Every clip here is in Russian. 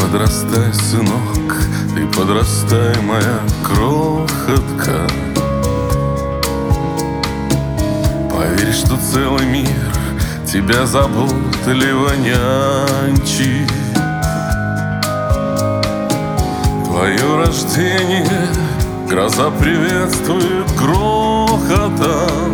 Подрастай, сынок, ты подрастай, моя крохотка. Поверь, что целый мир тебя заботливо нянчит. Твое рождение гроза приветствует грохотом,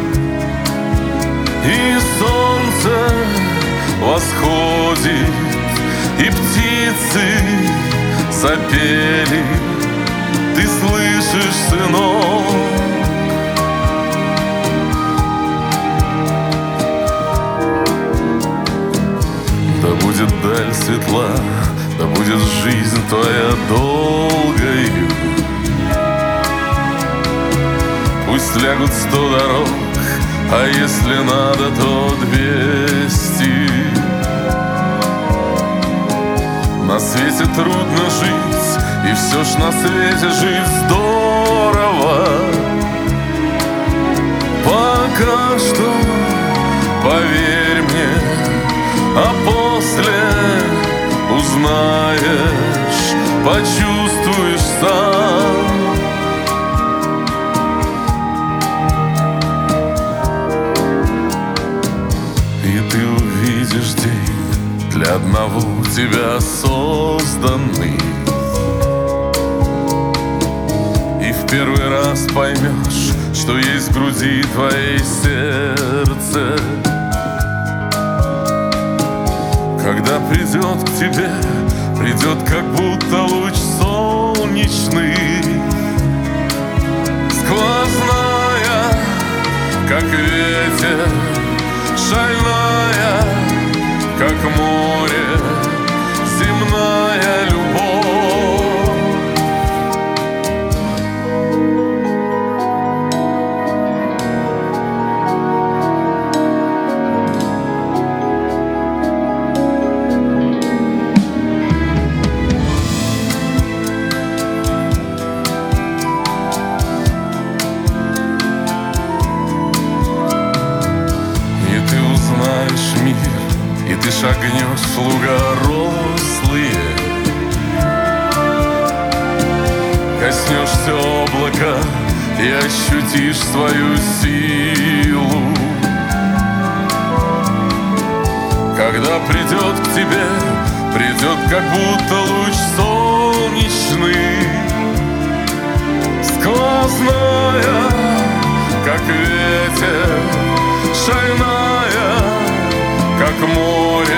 и солнце восходит, и птицы запели. Ты слышишь, сынок? Да будет даль светла, да будет жизнь твоя долгою. Пусть лягут 100 дорог, а если надо, то 200. На свете трудно жить, и все ж на свете жить здорово. Пока что, поверь мне, а после узнаешь, почувствуешь сам. И ты увидишь день для одного тебя созданный, и в первый раз поймешь, что есть в груди твоей сердце. Когда придет к тебе, придет как будто луч солнечный, сквозная, как ветер, шальная, как море, земная любовь. И ты узнаешь мир, и ты шагнешь в луга рослые, коснешься облака и ощутишь свою силу. Когда придет к тебе, придет как будто луч солнечный, сквозная, как ветер, шальная, как море,